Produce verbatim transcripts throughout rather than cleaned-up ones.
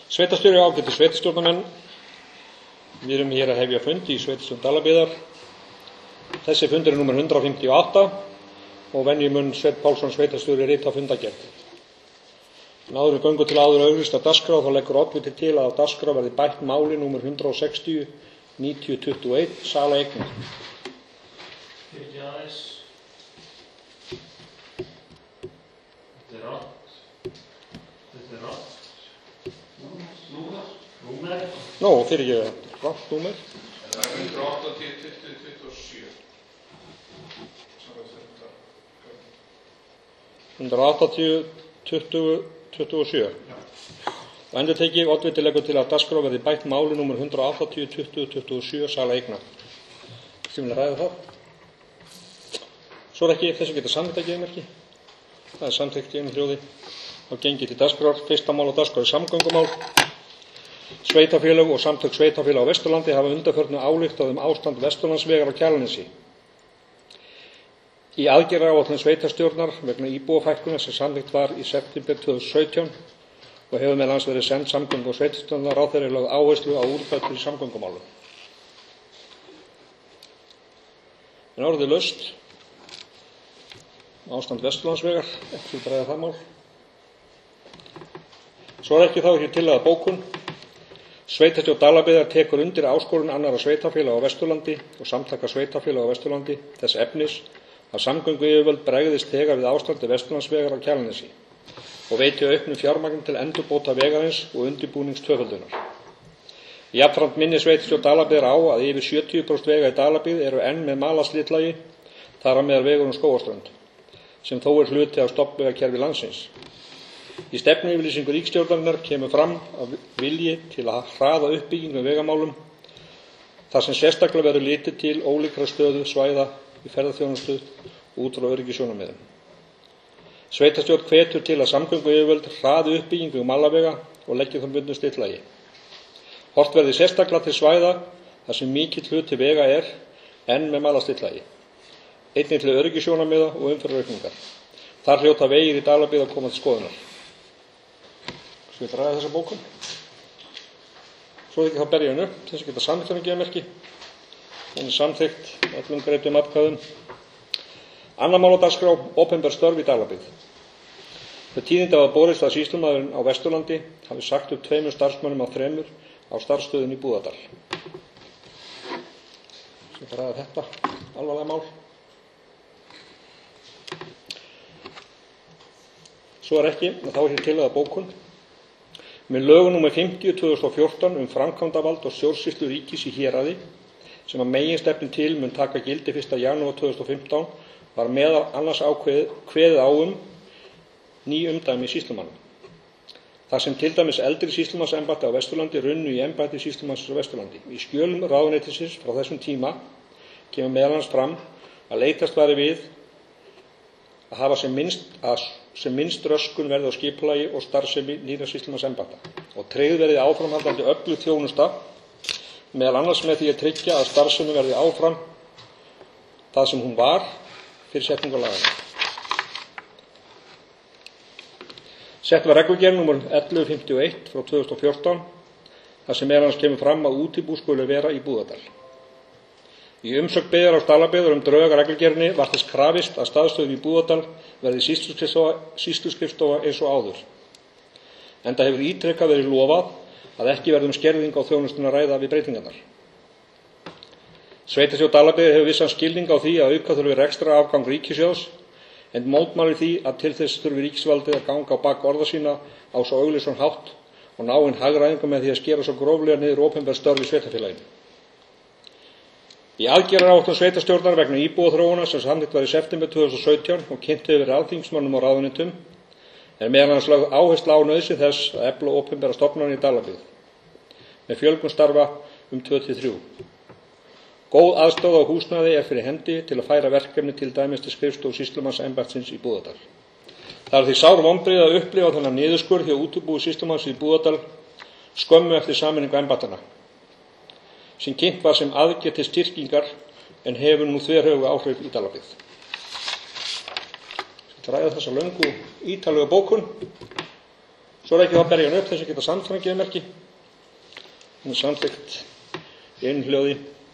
Sveitarstjóri ágætu sveitarstjórnarmenn, við erum hér að hefja fund í sveitarstjórn Dalabyggðar. Þessi fundur er númer hundrað fimmtíu og átta og venju mun Sveinn Pálsson sveitarstjóri rita fundargerð. En áður en göngu til áður auglýsta dagskrá þá leggur oddviti til að á dagskrá verði bætt máli númer hundrað sextíu níutíu tuttugu og eitt sala eigna. Þetta er rátt. Þetta er rátt. Númer. Númer. Nó, fyrir ég rátt númer. Það er hundrað áttatíu tuttugu tuttugu og sjö. hundrað áttatíu tuttugu tuttugu og sjö. Og endur teki oddviti leggur til að dagskrá verði bætt máli númer hundrað áttatíu tuttugu tuttugu og sjö sala eigna. Sem við ræða það. Svo er ekki þessu geta samþykkt að geðmerki. Það er samþykkt í einu hljóði. Þá gengið til dagskrár. Fyrsta mál á dagskrá er samgöngumál. Sveitarfélög og samtök sveitarfélaga á Vesturlandi hafa undanförnu ályktað um ástand Vesturlandsvegar á Kjalarnesi. Í aðgerðaáætlun sveitarstjórnar vegna íbúafækkunar sem samþykkt var í september tvö þúsund og sautján og hefur meðal annars verið send samgöngu og sveitarstjórnar ráðherra lögð áherslu á úrbætur í samgöngumálum. En orðið laust ástand Vesturlandsvegar, ekki út ræða það mál. Svo er ekki þá ekki til að bókun. Sveitarstjórn Dalabyggðar tekur undir áskorun annarra sveitarfélaga á Vesturlandi og samtaka sveitarfélaga á Vesturlandi þess efnis að samgönguyfirvöld bregðist þegar við ástandi Vesturlandsvegar á Kjalarnesi og veiti auknu fjármagn til endurbóta vegarins og undirbúnings tvöföldunar. Jafnframt minni sveitarstjórn Dalabyggðar á að yfir sjötíu prósent vega í Dalabyggð eru enn með malaslitlagi, þar á meðal vegur um Skógarströnd, sem þó er hluti af stofnvegakerfi landsins. Í stefnuyfirlýsingu ríkisstjórnarinnar kemur fram að vilji til að hraða uppbyggingu vegamálum, þar sem sérstaklega verður litið til ólíkra stöðu svæða í ferðaþjónustu út frá öryggissjónarmiðum. Sveitarstjórn hvetur til að samgönguyfirvöld hraði uppbyggingu malarvega og leggja þeim bundnu slitlagi. Horft verði sérstaklega til svæða þar sem mikill hluti vega er enn með malaslitlagi, einnig til öryggissjónarmiða og umferðaraukningar. Þar hljóta vegir í Dalabyggð að koma til skoðunar. Svo ég ræða þessa bókun. Svo ekki þá berja henni upp, þess að geta samþykkt geðmerki. Hún er samþykkt öllum greiddum atkvæðum. Annað mál á dagskrá, opinber störf í Dalabyggð. Þau tíðindi hafa borist að sýslumaðurinn á Vesturlandi hafi sagt upp tveimur starfsmönnum af þremur á starfsstöðin í Búðardal. Svo ég ræða þetta alvarlega mál. Svo er ekki, þá er hér til að bókun. Með lögum númer fimmtíu tvö þúsund og fjórtán um framkvæmdavald og stjórnsýslu ríkis í héraði, sem að meginstefnu til mun taka gildi fyrsta janúar tvö þúsund og fimmtán, var meðal annars ákveðið kveðið á um ný umdæmi sýslumanna. Þar sem til dæmis eldri sýslumannsembætti á Vesturlandi runnu í embætti sýslumanns á Vesturlandi. Í skjölum ráðuneytisins frá þessum tíma kemur meðal annars fram að leitast væri við að hafa sem minnst, að, sem minnst röskun verði á skipulagi og starfsemi nýrra sýslumannsembætta og tryggð verði áframhaldandi öflug þjónusta, meðal annars með því að tryggja að starfsemi verði áfram það sem hún var fyrir setningu laganna. Sett var reglugerð númer ellefu fimmtíu og eitt frá tvö þúsund og fjórtán, þar sem meðal annars kemur fram að útibú skuli vera í Búðardal. Í umsögn Byggðar á Dalabyggðar um drög að reglugerðinni var þess krafist að staðstöðin í Búðardal verði sýsluskrifstofa eins og áður. Enda hefur ítrekað verið lofað að ekki verði um skerðing á þjónustuna að ræða við breytingarnar. Sveitarstjórn Dalabyggðar hefur vissan skilning á því að auka þurfi rekstrarafgang afgang ríkissjóðs, en mótmælir því að til þess þurfi ríkisvaldið að ganga á bak orða sína á svo augljósan hátt og ná inn hagræðingu með því að skera svo gróflega niður opinber störf í sveitarfélaginu. Í aðgerðaáætlun sveitarstjórnar vegna íbúaþróunar sem samþykkt var í september tvö þúsund og sautján og kynnt hefur verið alþingismönnum og ráðuneytum er meðal annars lögð áhersla á nauðsyn þess að efla opinbera stofnanir í Dalabyggð með fjölgun starfa um tvö til þrjú. Góð aðstaða á húsnæði er fyrir hendi til að færa verkefni til dæmis til skrifstofu sýslumannsembættisins í Búðardal. Það er því sár vonbrigði að upplifa þennan niðurskurð hjá útibúi sýslumanns í Búðardal skömmu eftir sameiningu embættanna, sem kynnt var sem aðgerð til styrkingar en hefur nú þverhöfuð áhrif í Dalabyggð. Ég ætla að ræða þessa löngu ítarlegu bókun. Svo er ekki það berjan upp þess að geta samþykkt geðmerki. Hún er samþykkt í einu hljóði.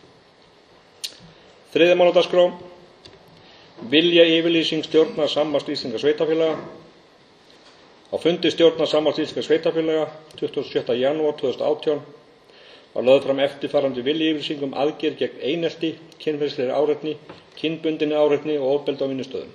Þriðja mál á dagskrá. Vilja yfirlýsing stjórnar Sambands íslenskra sveitarfélaga. Á fundi stjórnar Sambands íslenskra sveitarfélaga tuttugasta og sjötta janúar tvö þúsund og átján var lögð fram eftirfarandi viljayfirlýsing um aðgerð gegn einelti, kynferðislegri áreitni, kynbundinni áreitni og ofbeldi á vinnustöðum.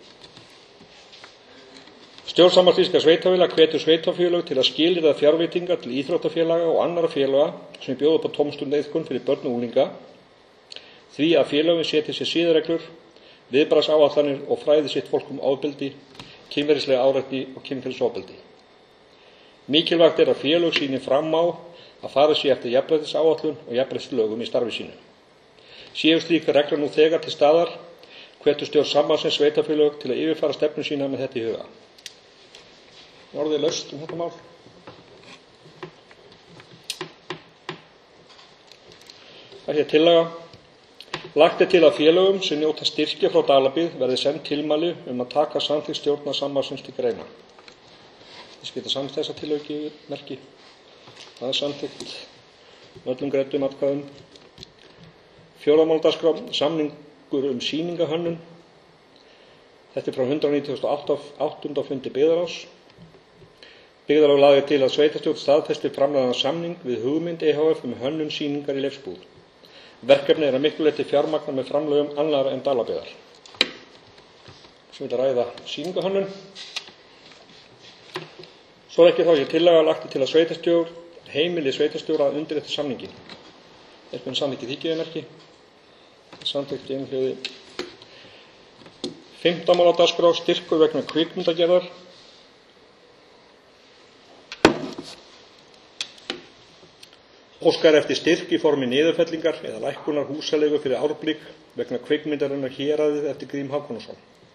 Stjórn Sambands íslenskra sveitarfélaga hvetur sveitarfélög til að skilyrða fjárveitingar til íþróttafélaga og annarra félaga sem bjóða upp á tómstundaiðkun fyrir börn og unglinga, því að félögin setji sér siðareglur, viðbragðsáætlanir og fræði sitt fólk um ofbeldi, kynferðislega áreitni og kynferðisofbeldi. Mikilvægt er að félög sýni fram á að fara sé eftir jafnréttisáætlun og jafnréttislögum í starfi sínu. Séu slík reglur nú þegar til staðar, hvetur stjórn Sambandsins sveitarfélög til að yfirfara stefnu sína með þetta í huga. Orðið laust um þetta mál. Það er hér tillaga. Lagt er til að félögum sem njóta styrkja frá Dalabyggð verði send tilmæli um að taka samþykkt stjórnar Sambandsins til greina. Þess geta samþykkt þessa tillögu merki. Það er samþykkt með öllum greiddum atkvæðum. Fjórða mál á dagskrá. Samningur um sýningahönnun. Þetta er frá hundrað nítugasta og áttunda fundi byggðarráðs. Byggðarráð lagði til að sveitarstjórn staðfesti framlagðan samning við Hugmynd E H F um hönnun sýningar í Leifsbúð. Verkefni er að miklu leyti fjármagna með framlögum annarra en Dalabyggðar. Svo vil að ræða sýningahönnun. Svo er ekki þá ég tillaga lagt til að sveitarstjórn heimili sveitarstjóra að undirrita samningin. Er með samningið þykjuðumerki. Samþykkt í einu hljóði. Fimmta mál á dagskrá. Styrkur vegna kvikmyndagerðar. Óskar eftir styrk í formi niðurfellingar eða lækkunar húsaleigu fyrir Árblík vegna kvikmyndarinnar Héraðið eftir Grím Hákonarson.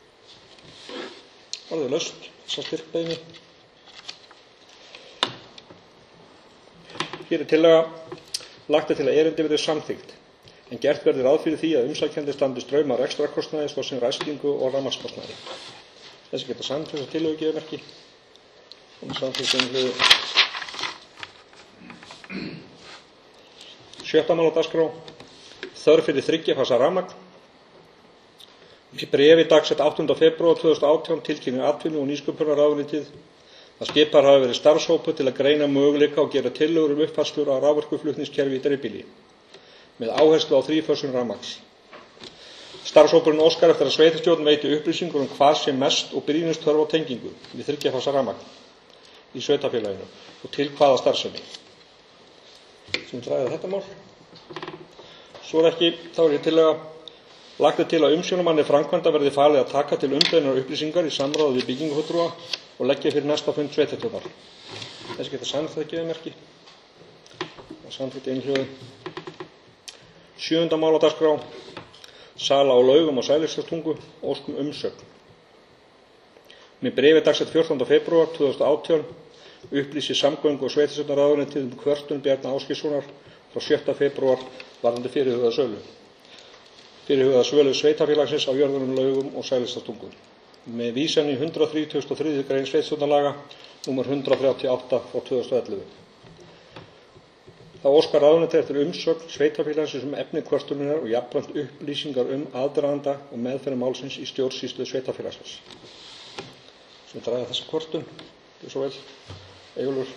Orðið laust þessa styrkbeiðni. Hér er tillaga. Lagt er til að erindi verði samþykkt, en gert verði ráð fyrir því að umsækjandi standi straum af rekstrarkostnaði svo sem ræstingu og rafmagnskostnaði. Þessi geta samþykkt þessa tillögu geðmerki. Og samþykkt um hlutu. Sjötta mál á dagskrá. Þörf fyrir þriggja fasa rafmagn. Í bréfi dagsett áttunda febrúar tvö þúsund og átján tilkynnir atvinnu- og nýsköpunarráðuneytið að skipaður hafi verið starfshópur til að greina möguleika og gera tillögur um uppfærslur á raforkuflutningskerfi í dreifbýli með áherslu á þrífösun rafmagns. Starfshópurinn óskar eftir að sveitarstjórn veiti upplýsingur um hvað sé mest og brýnust þörf á tengingu við þriggja fasa rafmagn í sveitarfélaginu og til hvaða starfsemi. Sem ræða þetta mál. Svo er ekki, þá er ég tillaga. Lagt er til að umsjónarmanni framkvæmda verði falið að taka til umbeðnar upplýsingar í samráði við byggingafulltrúa og leggja fyrir næsta fund sveitarstjórnar. Þessi geta samþykkt geðmerki. Og samþykkt einhljóði. Sjöunda mál á dagskrá. Sala á laugum á Sælingsdalstungu og óskum umsögn. Með bréfi dagsett fjórtánda febrúar tvö þúsund og átján upplýsi samgöngu- og sveitarstjórnarráðuneytið um kvörtun Bjarna Ásgeirssonar frá sjötta febrúar varðandi fyrirhugaða sölu. Fyrirhugaða sölu sveitarfélagsins á jörðunum laugum og Sælingsdalstungu. Með vísan í hundrað þrítugasta og þriðju grein sveitarstjórnarlaga númer hundrað þrjátíu og átta frá tvö þúsund og ellefu. Þá óskar ráðuneytið eftir umsögn sveitarfélagsins um efni kvörtunarinnar og jafnframt upplýsingar um aðdraganda og meðferð málsins í stjórnsýslu sveitarfélagsins. Sem draga þessa kvörtun. Gjörðu svo vel. Eyjólfur.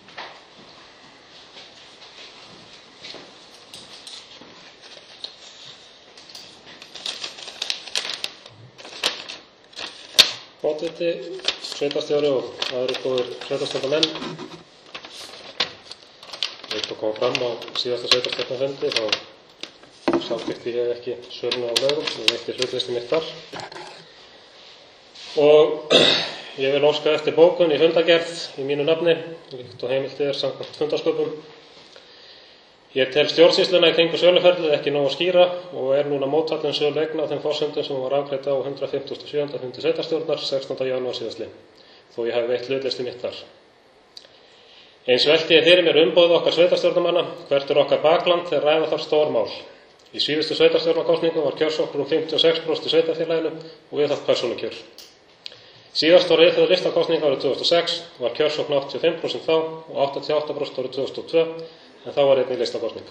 Oddviti, sveitarstjóri og aðrir góðir sveitarstjórnarmenn. Eitt að koma fram á síðasta sveitarstjórnarfundi þá samþykkti ég ekki söluna á laugum, ég veitti hlutlisti mitt þar. Og ég vil óska eftir bókun í fundagerð í mínu nafni, líkt og heimilt er samkvæmt fundarsköpum. Ég tel stjórnsýsluna í kringum söluferlið ekki nógu skýra og er núna mótfallin sölu eigna á þeim forsendum sem var afgreidd á hundrað fimmtugasta og sjöunda fundi sveitarstjórnar sextánda janúar síðastliðinn, þó ég hafi veitt hlutlisti mitt þar. Eins velti ég fyrir mér umboð okkar sveitarstjórnarmanna, hvert er okkar bakland þegar ræða þar stór mál. Í síðustu sveitarstjórnarkosningum var kjörsókn um fimmtíu og sex prósent í sveitarfélaginu og við það persónukjör. Síðast var viðhöfð listakosning árið tvö þúsund og sex, var kjörsókn áttatíu og fimm prósent þá og áttatíu og átta prósent árið tvö þúsund og tvö, en þá var einnig listakosning.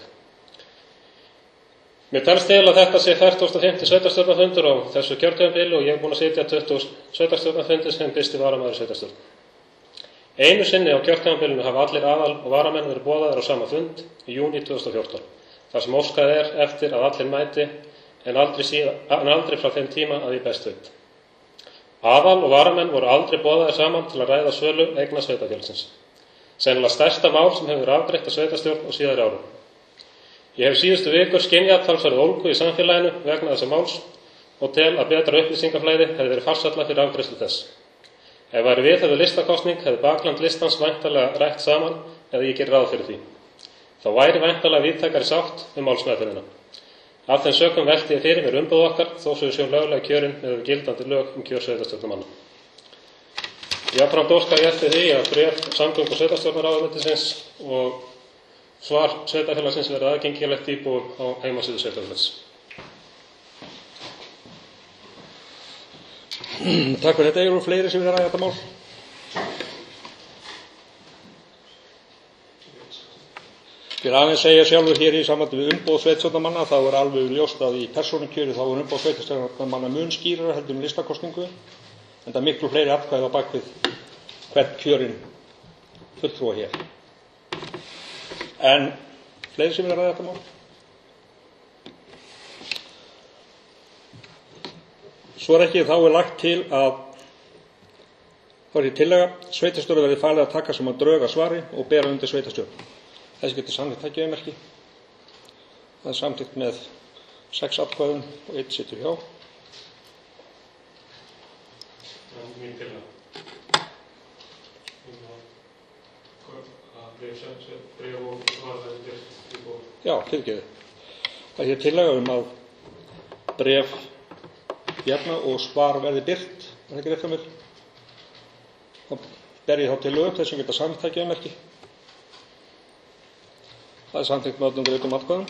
Mér telst til að þetta sé fertugasti og fimmti sveitarstjórnarfundur á þessu kjörtímabili og ég er búinn að sitja tuttugu sveitarstjórnarfundi sem fyrsti varamaður í sveitarstjórn. Einu sinni á kjörtímabilinu hafa allir aðal- og varamenn verið boðaðir á sama fund í júní tvö þúsund og fjórtán, þar sem óskað er eftir að allir mæti en aldrei, síðan, en aldrei frá þeim tíma að ég best veit. Aðal- og varamenn voru aldrei boðaðir saman til að ræða sölu eigna sveitarfélagsins. Sennilega stærsta mál sem hefur verið afgreitt af sveitarstjórn á síðari árum. Ég hef síðustu vikur skynjað talsverða ólgu í samfélaginu vegna þessa máls og tel að betra upplýsingaflæði hefði verið farsælla fyrir afgreiðslu þess. Ef væri viðhöfð listakosning hefði bakland listans væntanlega rætt saman eða ég geri ráð fyrir því. Þá væri væntanlega víðtækari sátt um málsmeðferðina. Af þeim sökum velti ég fyrir mér umboð okkar þó svo við séum löglega kjörin með gildandi lög um kjör sveitarstjórnarmanna. Jafnframt óska ég eftir því að bréf samgöngu- og sveitarstjórnarráðuneytisins og svar sveitarfélagsins verði aðgengilegt íbúum á heimasíðu sveitarfélags. Takk fyrir þetta. Eru fleiri sem vilja ræða þetta mál? Ég vil aðeins segja sjálfur hér í sambandi við umboð sveitarstjórnarmanna, þá er alveg ljóst að í persónukjöri þá er umboð sveitarstjórnarmanna mun skýrara heldur en listakosningu, en það er miklu fleiri atkvæði á bakvið hvern kjörinn fulltrúa hér. En fleiri sem vilja ræða þetta mál? Svo er ekki, þá er lagt til að þá er hér tillaga, sveitarstjóra verði falið að taka saman drög að svari og bera undir sveitarstjórn. Þessi getur samþykkt tækjaummerki. Það er samþykkt með sex atkvæðum og einn situr hjá. Mín tillaga. Bréf og svar verði birt íbúum. Já, fyrirgefðu. Það er hér tillaga um að bréf Bjarna og svar verði birt. Er það ekki rétt að mér? Þá ber ég þá til lög þess að geta samþykkt tækjaummerki. Það er samþykkt með öllum greiddum atkvæðum.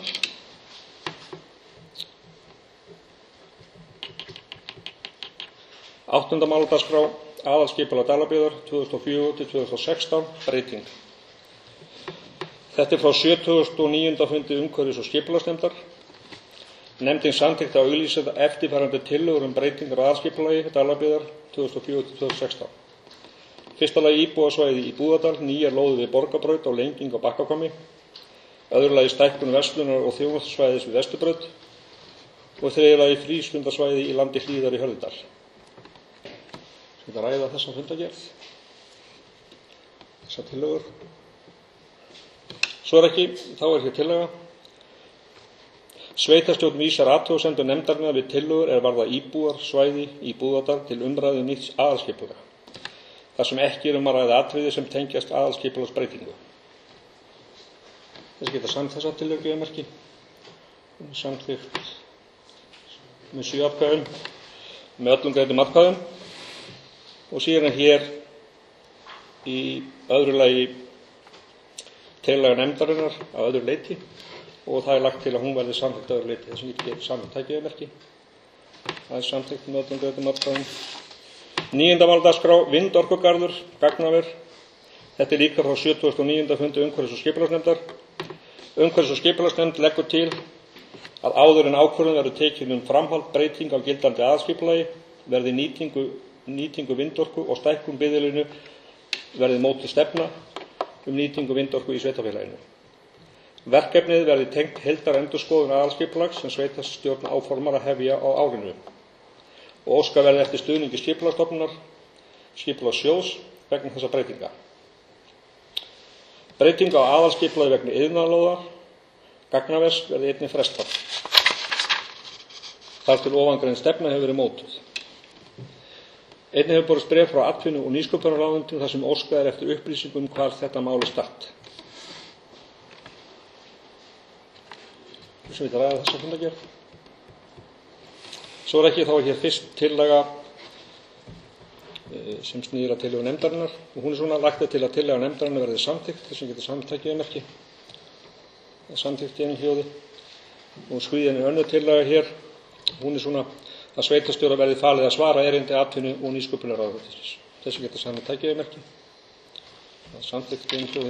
Áttunda mál á dagskrá, aðalskipulag Dalabyggðar tvö þúsund og fjögur til tvö þúsund og sextán, breyting. Þetta er frá sjötugasta og níunda fundi umhverfis- og skipulagsnefndar. Nefndin samþykkti að auglýsa eftirfarandi tillögur um breytingar á aðalskipulagi Dalabyggðar tvö þúsund og fjögur til tvö þúsund og sextán. Fyrsta lagi íbúasvæði í Búðardal, nýjar lóðir við Borgarbraut og lenging á Bakkahvammi. Öðru lagi stækkun verslunar og þjónustusvæðis við Vesturbraut og þriðja lagi frístundasvæði í landi Hlíðar í Hörðudal. Skal við ræða þessa fundargerð, þessar tillögur. Svo er ekki, þá er hér tillaga. Sveitarstjórn vísar athugasemdum nefndarinnar við tillögur er varða íbúar svæði í Búðardal til umræðu nýtts aðalskipulag, þar sem ekki er um að ræða atriði sem tengjast aðalskipulagsbreytingu. Þess geta samt þessa tillögumerki, samþykkt með sjö atkvæðum, með öllum greiddum atkvæðum og síðan er hér í öðru lagi tillaga nefndarinnar að öðru leyti og það er lagt til að hún verði samþykkt að öðru leyti, þess að ég get samþykkt tækjaummerki. Það er samþykkt með öllum greiddum atkvæðum. Níunda mál á dagskrá, vindorkugarður, gagnaver. Þetta er líka frá sjötugasta og níunda fundi umhverfis- og skipulagsnefndar. Umhverfis- og skipulagsnefnd leggur til að áður en ákvörðun verður tekin um framhald breyting á gildandi aðalskipulagi verði nýtingu, nýtingu vindorku og stækkun byggðarlínu verði mótuð stefna um nýtingu vindorku í sveitarfélaginu. Verkefnið verði tengt heildarendurskoðun aðalskipulags sem sveitarstjórn áformar að hefja á árinu og óska verði eftir stuðningi skipulagsstofnunar, skipulagssjóðs vegna þessa breytinga. Breyting á aðalskipulagi vegna iðnaðarlóða, gagnavers verði einnig frestað. Þar til ofangrein stefna hefur verið mótuð. Einnig hefur borist bréf frá atvinnu- og nýsköpunarráðuneytinu þar sem óskað er eftir upplýsingum um hvar þetta mál er statt. Sem við ræða þessa fundargerð. Svo er ekki, þá er hér fyrst tillaga sem snýr að tillögu nefndarinnar og hún er svona lagt til að tillaga nefndarinnar verði samþykkt, þess að geta samtækjaummerki. Það er samþykkt í einu hljóði og skriðin er önnur tillaga hér. Hún er svona að sveitarstjóra verði falið að svara erindi atvinnu og nýsköpunarráðuneytisins. Þessu geta samið tækjamerki. Það er samþykkt í einhljóði.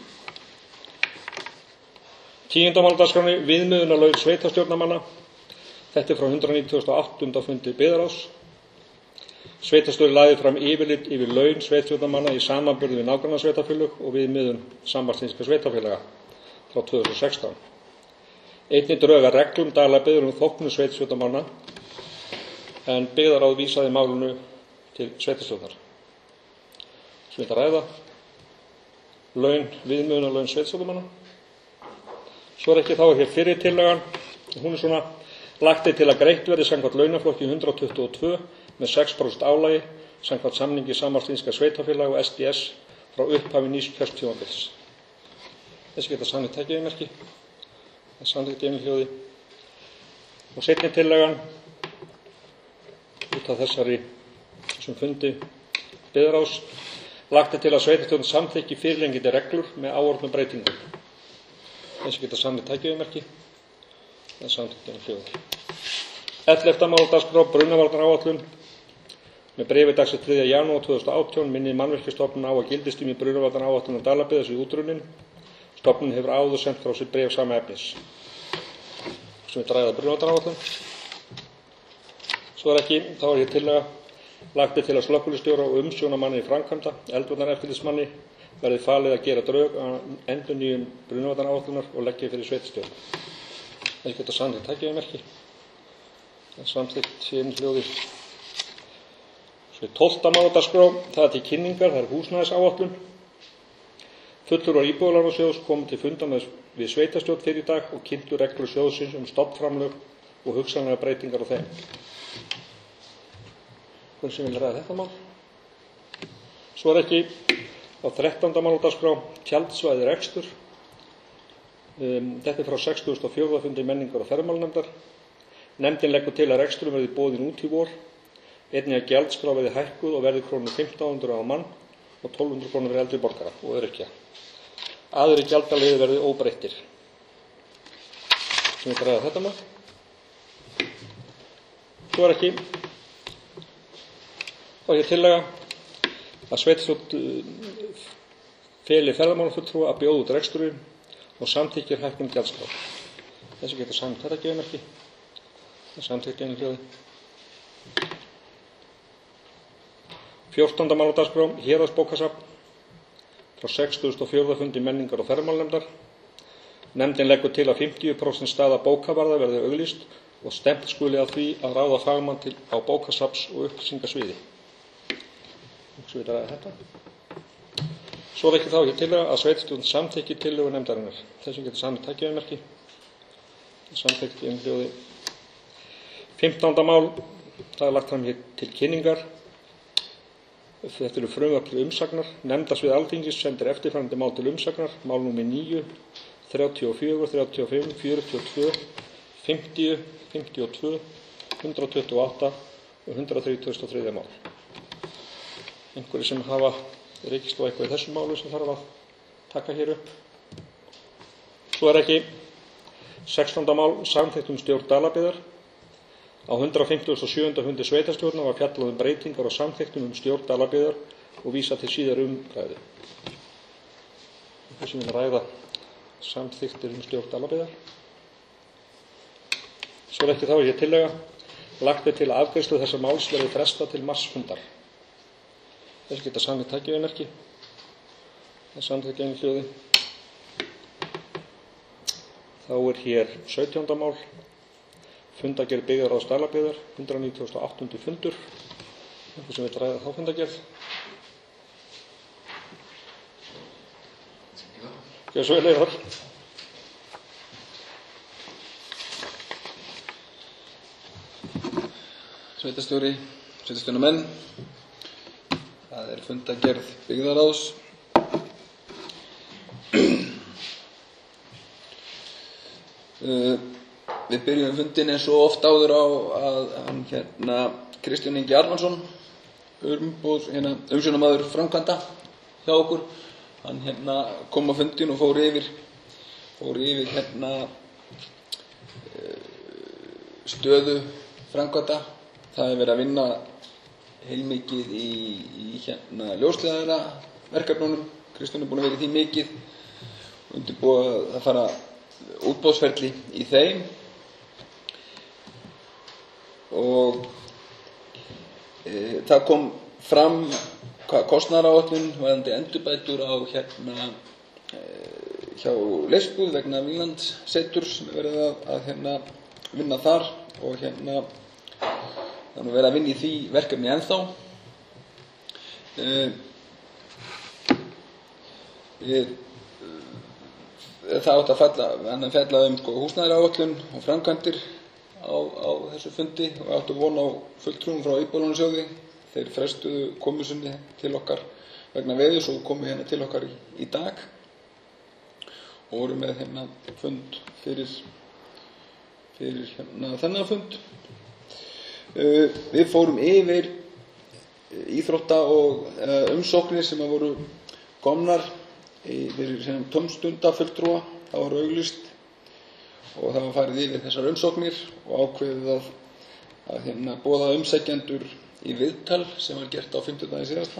Tíunda mál á dagskránni, viðmiðunarlaun sveitarstjórnarmanna. Þetta er frá hundrað nítugasta og áttunda fundi byggðarráðs. Sveitarstjóri lagði fram yfirlit yfir laun sveitarstjórnarmanna í samanburði við nágrannasveitarfélög og viðmiðun Sambands íslenskra sveitarfélaga frá tvö þúsund og sextán. Einnig drög að reglum daglega um þóknun sveitarstjórnarmanna, en byggðarráð vísaði málinu til sveitarstjórnar. Sem þetta ræða laun, viðmiðunarlaun sveitarstjórnarmanna. Svo er ekki þá hér fyrir tillagan. Hún er svona: lagt er til að greitt verði samkvæmt launaflokki hundrað tuttugu og tvö með sex prósent álagi samkvæmt samningi Sambands íslenskra sveitarfélaga og S D S frá upphafi nýs kjörtímabils. Þessi geta samþykkt tækjamerki. Það er samþykkt í einhljóði. Og seinni tillagan út af þessari þessum fundi byggðarráðs: lagt er til að sveitarstjórn samþykki fyrirliggjandi reglur með áorðnum breytingum. Þessi geta samþykkt tækjamerki. Það er samþykkt í einhljóði. ellefta mál á dagskrá, brunavarnaáætlun. Með bréfi dagsett þriðja janúar tvö þúsund og átján minnir Mannvirkjastofnun á að gildistími brunavarnaáætlunar Dalabyggðar sé útrunnin. Stofnunin hefur áður sent frá sér bréf sama efnis. Sem við ræða brunavarnaáætlun. Svo er ekki, þá er hér tillaga: lagt er til að slökkviliðsstjóra og umsjónarmanni í framkvæmda, eldvarnareftirlitsmanni, verði falið að gera drög að endurnýjun brunavarnaáætlunar og leggja fyrir sveitarstjórn. Þessi geta samþykkt tækjamerki. Það er samþykkt í einhljóði. Svo er tólfta mál á dagskrá, það er til kynningar, það er húsnæðisáætlun. Fulltrúar Íbúðalánasjóðs komu til fundar við sveitarstjórn fyrir í dag og kynntu reglur sjóðsins um stofnframlög og hugsanlega breytingar á þeim. Hvernig sem vil ræða þetta mál? Svo er ekki á þrettánda mál á dagskrá, tjaldsvæði rekstur. Um, þetta er frá sextugasta og fjórða fundi menningar og ferðamálnefndar. Nefndin leggur til að reksturinn verði boðinn út í vor. Einnig að gjaldskrá verði hækkuð og verði krónur fimmtán hundruð á mann og tólf hundruð krónur fyrir eldri borgara og öryrkja. Aðrir gjaldaliðir verði óbreyttir. Sem við ræða þetta mál. Svo er ekki og ég tillaga að sveitarstjórn feli ferðamálafulltrúa að bjóða út reksturinn og samþykkir hækkun gjaldskrár. Þessi getur samþykkt þetta geðmerki. Það er samþykkt í einhljóði. fjórtánda mál á dagskrá, héraðsbókasafn, frá sextugasta og fjórða fundi menningar og ferðamálnefndar. Nefndin leggur til að fimmtíu prósent staða bókavarða verði auglýst og stefnt skuli að því að ráða fagmann til á bókasafns- og upplýsingasviði. Svo við ræða þetta. Svo er ekki þá ekki tillaga að sveitarstjórn samþykki tillögu nefndarinnar. Þessu getur samþykkt tækjamerki. Samþykkt í einhljóði. fimmtánda mál, það er lagt fram hér til kynningar. Þetta eru frumvarp til umsagnar. Nefndasvið Alþingis sendir eftirfarandi mál til umsagnar. Mál númer níu, þrjátíu og fjögur, þrjátíu og fimm, fjörutíu og tvö, fimmtíu, fimmtíu og tvö, hundrað tuttugu og átta og hundrað þrítugasta og þriðja mál. Einhverjir sem hafa rekist á eitthvað í þessu málu sem þarf að taka hér upp. Svo er ekki sextánda mál, samþykkt um stjórn Dalabyggðar. Á hundrað fimmtugasta og sjöunda fundi sveitarstjórnar var fjallað um breytingar og samþykktum um stjórn Dalabyggðar og vísa til síðar umræðu. Þessi vil ræða samþykktir um stjórn Dalabyggðar. Svo er ekki þá ég tillaga lagt er til að afgreiðslu þessa máls verði frestað til marsfundar. Þessi geta samþykkt tækjamerki. Það er samþykkt í einhljóði. Þá er hér sautjánda mál. Fundagerð byggðarráðs Dalabyggðar, hundrað nítugasta og áttundi fundur. Eitthvað sem við ræða þá fundagerð. Gjör svo vel eða þar. Sveitarstjóri, sveitarstjórnarmenn. Það er fundagerð byggðarráðs. Uh, við byrjum fundin eins og oft áður á að hann hérna Kristján Ingi Arnarsson umboð, hérna, umsjónarmaður framkvæmda hjá okkur, hann hérna kom á fundin og fór yfir fór yfir hérna uh, stöðu framkvæmda það er verið að vinna heilmikið í, í hérna ljósleiðara verkefnunum. Kristján er búin að vera í því mikið, undirbúið að fara útboðsferli í þeim og e, það kom fram hvað kostnaðaráætlun varðandi endurbætur á hérna e, hjá leikskóla vegna Vínlandsseturs sem er verið að, að hérna vinna þar og hérna þannig að vera að vinna í því verkefni ennþá. E, e, það átt að falla, hann að fjalla um sko, húsnæðisáætlun og framkvæmdir á, á þessu fundi og áttu von á fulltrúum frá Íbúðalánasjóði. Þeir frestuðu komu sinni til okkar vegna veðurs og komu hérna til okkar í, í dag og voru með hérna fund fyrir, fyrir hérna þennan fund. Uh, við fórum yfir íþrótta og uh, umsóknir sem að voru komnar fyrir tómstundafulltrúa. Það var auglýst og það var farið yfir þessar umsóknir og ákveðið að, að hérna boða umsækjendur í viðtal sem var gert á fimmtudaginn síðasta.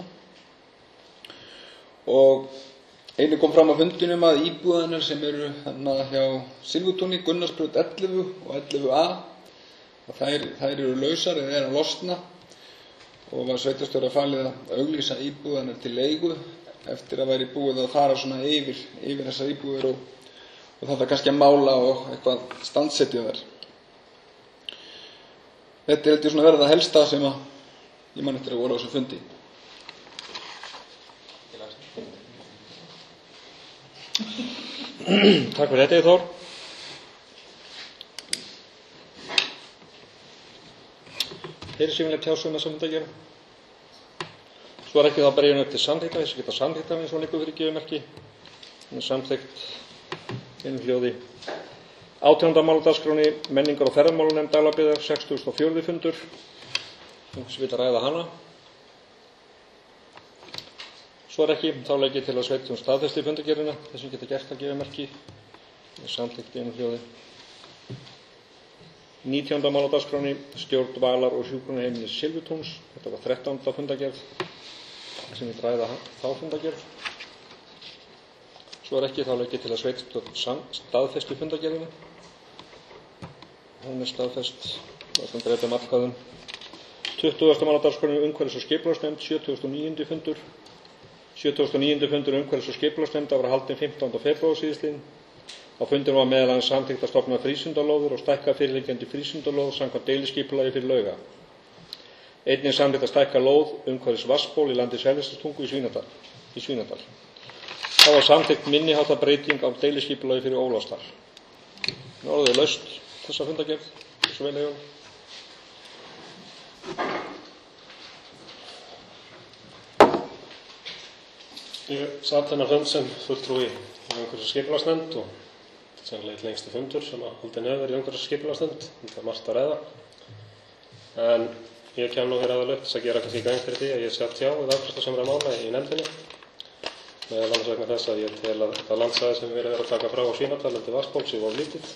Og einnig kom fram á fundinum að íbúðanar sem eru hérna hjá Silfurtúni, Gunnarsbraut ellefu og ellefu A og þær, þær eru lausar eða er að losna og var sveitarstjóra falið að auglýsa íbúðanar til leigu eftir að væri búið að fara svona yfir, yfir þessar íbúðir og, og þetta kannski að mála og eitthvað standsetja þar. Þetta er heldur svona verða helsta sem að ég man eftir að voru á þessu fundi. Takk fyrir þetta, Þór. Þeir eru síðanlega tjásum að samþykkja. Svo er ekki þá bara einu upp til samþykta, þess að geta samþykta með svona ykkur fyrir gefumerki. Það er samþykkt einu hljóði. Átjánda mál á dagskráni menningar- og ferðamálanefnd Daglabyggðar, sextugasta og fjórði fundur. Sem vil ræða hana. Svo er ekki, þá legg ég til að sveitarstjórn staðfesti fundargerðina, þess sem geta gert að gefumerki. Það er samþykkt einu hljóði. nítjánda mál á dagskráni stjórn dvalar- og hjúkrunarheimilis Silfurtúns. Þetta var þrettánda fundargerð sem vil ræða þá fundargerð. Svo er ekki, þá legg ég til að sveitarstjórn staðfesti fundargerðina. Hún er staðfest og breytum atkvæðum. tuttugasta mál á dagskráni umhverfis- og skipulagsnefnd, sjötugasta og níundi fundur. sjötugasta og níundi fundur umhverfis- og skipulagsnefndar var haldinn fimmtánda febrúar síðastliðinn. Á fundinum var meðal annars samþykkt að stofna frístundalóðir og stækka fyrirliggjandi frístundalóð samkvæmt deiliskipulagi fyrir Lauga. Einnig samþykkt að stækka lóð umhverfis vatnsból í landi Seljalandstungu í Svínadal. Í Svínadal. Þá var samþykkt minniháttar breyting á deiliskipulagi fyrir Ólafsdal. Nú orðið laust þessa fundargerð, þessu vel hefur. Ég satt þennan fund sem fulltrúi í umhverfis- og skipulagsnefnd og sennilega eitt lengsti fundur sem að haldinn hefur verið í umhverfis- og skipulagsnefnd. Það er margt að ræða. En ég kem nú hér aðallega upp þess að gera kannski grein fyrir því að ég sat hjá við afgreiðslu samra mála í nefndinni. Meðal annars vegna þess að ég tel að það landsvæði sem við erum verið að taka frá á Svínadal til vatnsbóls sé of lítið.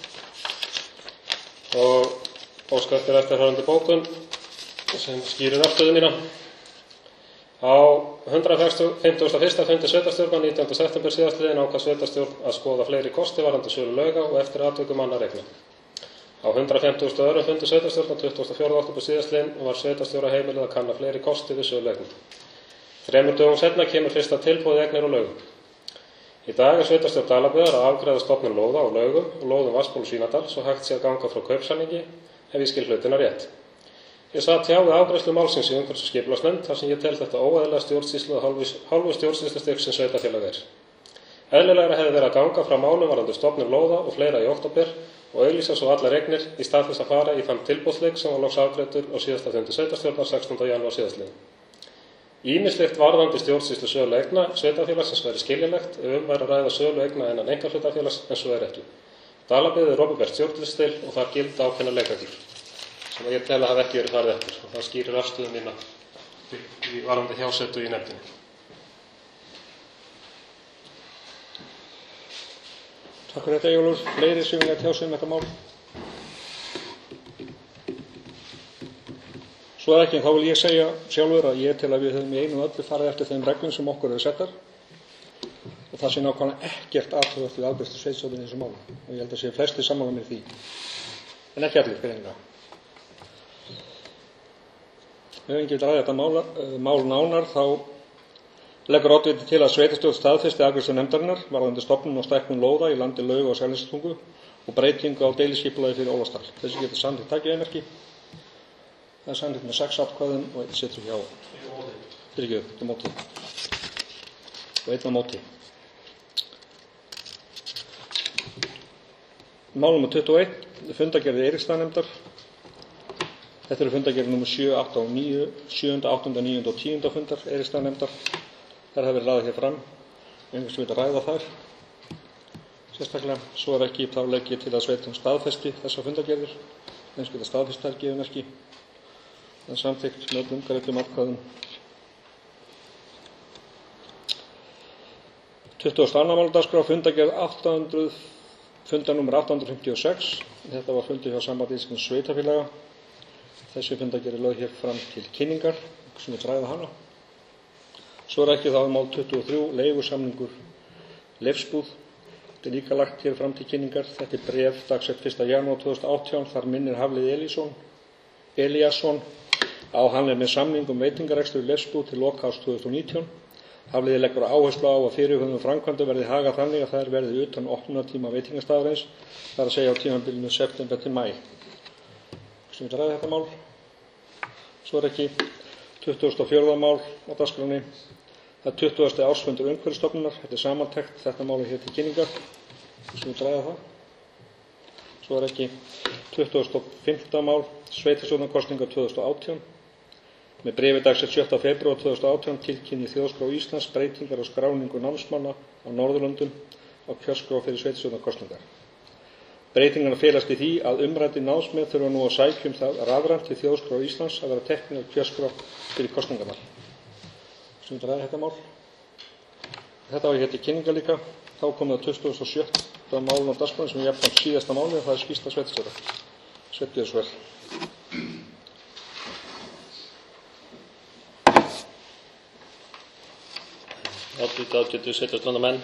Og óska eftir eftirfarandi bókun sem skýrir afstöðu mína. Á hundrað fimmtugasta og fyrsta fundi sveitarstjórnar nítjánda september síðastliðinn ákvað sveitarstjórn að skoða fleiri kosti varðandi sölu lauga og eftir atvikum annað regna. Á hundrað fimmtugasta og öðrum fundi sveitarstjórnar tuttugasta og fjórða október síðastliðinn var sveitarstjóra heimilið að kanna fleiri kosti við sölu eigna. Þremur dögum seinna kemur fyrsta tilboð eignir og laugum. Í dag er sveitarstjórn Dalabyggðar að afgreiða stofnun lóða á laugum og lóðum Vatnsból Svínadal svo hægt sé að ganga frá kaupsamningi ef ég skil hlutina rétt. Ég satt hjá við afgreiðslu málsins í umhverfis- og skipulagsnefnd þar sem ég tel þetta óeðlilega stjórnsýslu og hálfu stjórnsýslustig sem sveitarfélag er. Eðlilegra hefði verið að ganga frá málum varðandi stofnun lóða og fleira í október og auglýsa svo allar eignir í stað þess að fara í þann tilboðsleik sem var loks afgreiddur á síðasta fundi sveitarstjórnar sextánda janúar síðastliðinn. Ýmislegt varðandi stjórnsýslu sölu eigna sveitarfélagsins væri skiljulegt ef um væri að ræða sölu eigna innan einkahlutafélags en svo er ekki. Dalabyggð er opinbert stjórnsýslustig og þar gilda ákveðnar leikreglur sem ég tel að hafa ekki verið farið eftir og það skýrir afstöðu mína í varðandi hjásetu í nefndinni. Takk fyrir þetta, Eyjólfur. Fleiri sem vilja tjá sig um þetta mál? Svo er ekki, en þá vil ég segja sjálfur að ég tel að við höfum í einu og öllu farið eftir þeim reglum sem okkur eru settar og það sé nákvæmlega ekkert athugavert við afgreiðslu sveitarstjórnar í þessu máli. Og ég held að sé flestir sammála mér í því. En ekki allir, fyrir enga. Ef við ekki ræða þetta mál, mál nánar, þá leggur oddviti til að sveitarstjórn staðfesti afgreiðslu nefndarinnar varðandi stofnun og stækkun lóða í landi Lauga og Seljalandstungu og breytingu á deiliskipulagi fyrir Ólafsdal. Þessi getur samþykkt takið Það er samþykkt með sex atkvæðum og einn situr hjá. Fyrirgefðu, þetta er móti. Og einn á móti. Mál númer tuttugu og eitt, fundargerð Eiríksstaðanefndar. Þetta eru fundargerð númer sjö, átta og níu, sjöunda, áttunda, níunda og tíunda fundar Eiríksstaðanefndar. Þær hafa verið raðað hér fram. Einhvers sem veit að ræða þær. Sérstaklega, svo er ekki þá legg ég til að sveitin staðfesti þessar fundargerðir. Eins geta staðfest þær gefin ekki. Það er samþykkt með umgreiddum atkvæðum. tuttugasta og annað mál á dagskrá, fundargerð átta hundruð, fundarnúmer átta hundruð fimmtíu og sex. Þetta var fundur hjá Sambandi Íslenskra sveitarfélaga. Þessi fundargerð er lögð hér fram til kynningar, sem við ræða hana. Svo er ekki þá mál tuttugu og þrjú, leigusamningur Leifsbúð. Þetta er líka lagt hér fram til kynningar. Þetta er bréf dagsett fyrsta janúar tvö þúsund og átján. Þar minnir Hafliði Elísson, Elíasson á hann er með samning um veitingarekstur í Leifsbúð til loka árs tvö þúsund og nítján. Hafliði leggur áherslu á að fyrirhuguðum framkvæmdum verði hagað þannig að þær verði utan opnunartíma veitingastaðarins, það er að segja á tímabilinu september til maí. Sem við ræða þetta mál. Svo er ekki tuttugasta og fjórða mál á dagskránni. Það er tuttugasti ársfundur Umhverfisstofnunar. Þetta er samantekt. Þetta mál er hér til kynningar. Sem við ræða það. Svo er ekki tuttugasta og fimmta mál sveitarstjórnarkosningar tvö þúsund og átján. Með bréfi dagsett sjötta febrúar tvö þúsund og átján tilkynni Þjóðskrá Íslands breytingar á skráningu námsmanna á Norðurlöndum á kjörskrá fyrir sveitarstjórnarkosningar. Breytingarnar felast í því að umræddir námsmenn þurfa nú að sækja um það rafrænt til Þjóðskrá Íslands að vera teknir á kjörskrá fyrir kosningarnar. Sem við ræða þetta mál. Þetta var hér til kynningar líka. Þá kom það tuttugasta og sjötta málun á dagskránni sem er jafnframt síðasta málið, það er skýrsla sveitarstjóra. Sveittu þess vel. Áttvíta ágætu sveitarstjórnarmenn.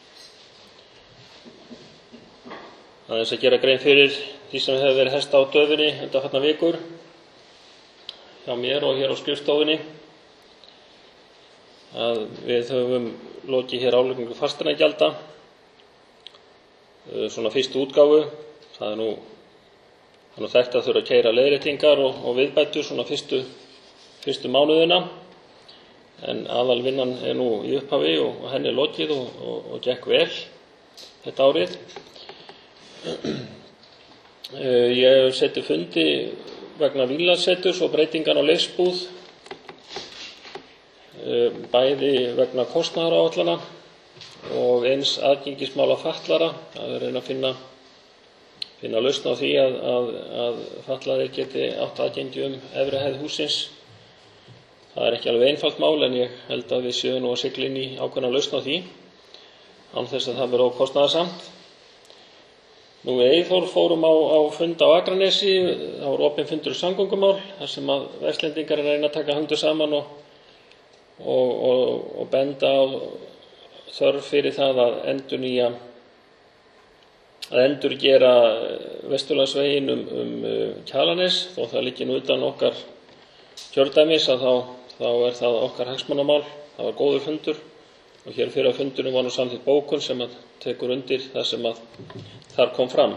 Aðeins að gera grein fyrir því sem hefur verið hesta á döfinni undanfarnar vikur hjá mér og hér á skrifstofunni. Að við höfum lokið hér álagningu fasteignagjalda, svona fyrstu útgáfu. Það er nú, það er nú þekkt að þurfa að keyra leiðréttingar og, og viðbætur svona fyrstu, fyrstu mánuðina. En aðalvinnan er nú í upphafi og, og henni er lokið og, og, og gekk vel þetta árið. Ég seti fundi vegna Vínlandsseturs og breytingan á Leifsbúð, bæði vegna kostnaðaráætlana og eins aðgengismála fatlara, að reyna að finna, finna lausn á því að, að, að fatlaðir geti átt aðgengi um efri hæð hússins. Það er ekki alveg einfalt mál en ég held að við séum nú að sigla inn í ákveðna lausn á því, án þess að það verði of kostnaðarsamt. Nú við Eyþór fórum á, á fund á Akranesi, það var opinn fundur um samgöngumál, þar sem að Vestlendingar er að reyna að taka hendur saman og, og, og, og benda á þörf fyrir það að endurnýja, að endurgera Vesturlandsveginn um, um Kjalarnes, þó það liggi nú utan okkar kjördæmis að þá, þá er það okkar hagsmunamál. Það var góður fundur og hér fyrir að fundunum var nú samþykkt bókun sem að tekur undir það sem að þar kom fram.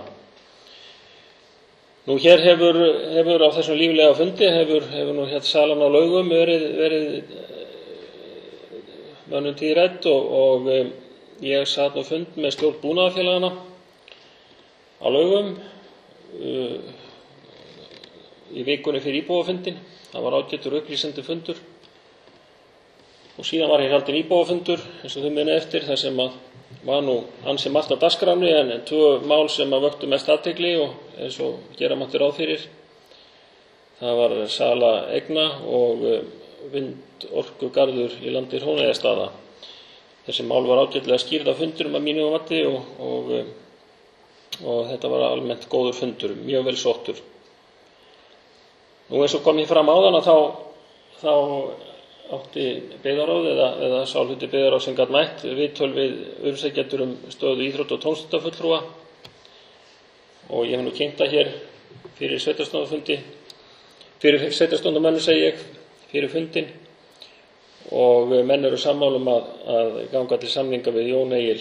Nú hér hefur, hefur á þessum líflega fundi hefur, hefur nú hér salan á Laugum verið, verið mönnum tíðrædd og, og ég satt nú fund með stjórn búnaðarfélagana á Laugum uh, í vikunni fyrir íbúafundin. Það var ágætur upplýsandi fundur og síðan var hér haldinn íbúafundur eins og þau muni eftir þar sem að var nú ansi margt á dagskránni en tvö mál sem að vöktu mest athygli og eins og gera mátti ráð fyrir. Það var sala eigna og vindorkugarður í landi Hróneyjastaða. Þessi mál var ágætlega skýrð á fundurum að mínu mati og, og, og þetta var almennt góður fundur, mjög vel sóttur. Nú eins og kom ég fram áðan að þá, þá átti byggðarráð eða, eða sá hluti byggðarráð sem gat mætt viðtöl við umsækjendur um stöðu íþrótta- og tómstundafulltrúa og ég hef nú kynnt það hér fyrir sveitarstjórnarfundi, fyrir sveitarstjórnarmenn segi ég, fyrir fundin og menn eru sammála um að, að ganga til samninga við Jón Egil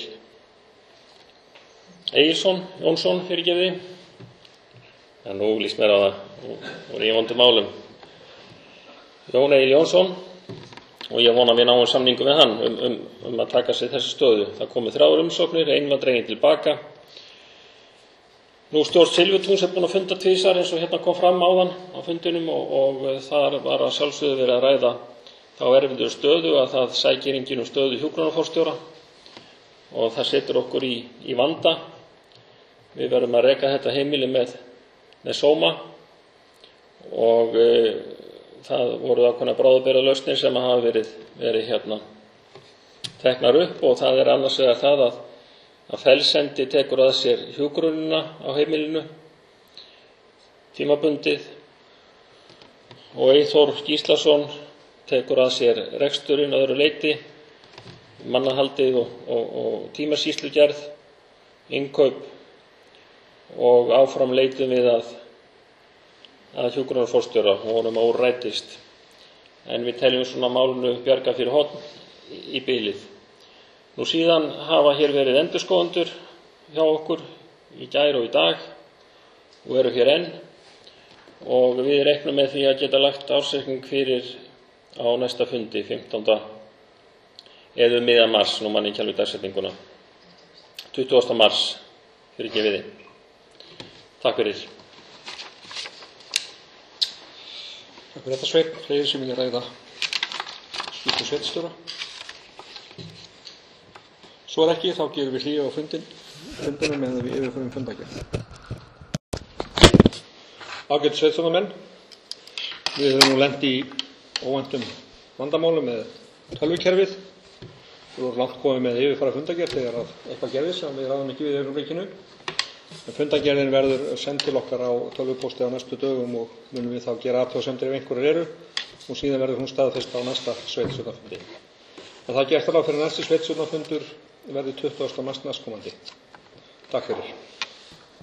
Egilsson, Jónsson fyrirgefiði. En nú líst mér á það, nú er ég í vondum málum. Jón Egil Jónsson og ég vona að við náum samningu við hann um, um, um að taka sér þessi stöðu. Það komu þrjár umsóknir, ein var dregin tilbaka. Nú stjórn Silfurtúns er búin að funda tvisvar eins og hérna kom fram áðan á fundinum og, og þar var að sjálfsögðu verið að ræða þá erfiðu stöðu að það sækir enginn um stöðu hjúkrunarforstjóra og það setur okkur í, í vanda. Við verðum að reka þetta heimili með, með sóma og e, það voru ákveðnar bráðabirgðalausnir sem hafa verið, verið hérna teknar upp og það er annars vegar það að, að Fellsendi tekur að sér hjúkrunina á heimilinu tímabundið og Eyþór Gíslason tekur að sér reksturinn að öðru leyti, mannahaldið og, og, og tímasýslugerð, innkaup og áfram leitum við að, að hjúkrunarforstjóra og honum órætist. En við teljum svona málinu bjarga fyrir horn í, í bylið. Nú síðan hafa hér verið endurskoðendur hjá okkur í gær og í dag og eru hér enn og við reiknum með því að geta lagt ársreikning fyrir á næsta fundi fimmtánda eða miðjan mars, nú mann ekki alveg dagsetninguna, tuttugasta mars fyrir gefiði. Takk fyrir. Takk fyrir þetta Sveinn. Fleiri sem vilja ræða skýrslu sveitarstjóra? Svo er ekki, þá gerum við hlýja á fundin, fundinum meðan við yfirförum fundagerð. Ágætu sveitarstjórnarmenn, við höfum nú lent í óvæntum vandamálum með tölvukerfið. Við vorum langt komið með yfirfara fundagerð þegar að eitthvað gerðist sem við ráðum ekki við í augnablikinu. En fundagerðin verður send til okkar á tölvupósti á næstu dögum og munum við þá gera athugasemdir ef einhverjar eru og síðan verður hún staðfest á næsta sveitarstjórnarfundi. En það er gert ráð fyrir næsti sveitarstjórnarfundur verði tuttugasta mars næstkomandi. Takk fyrir.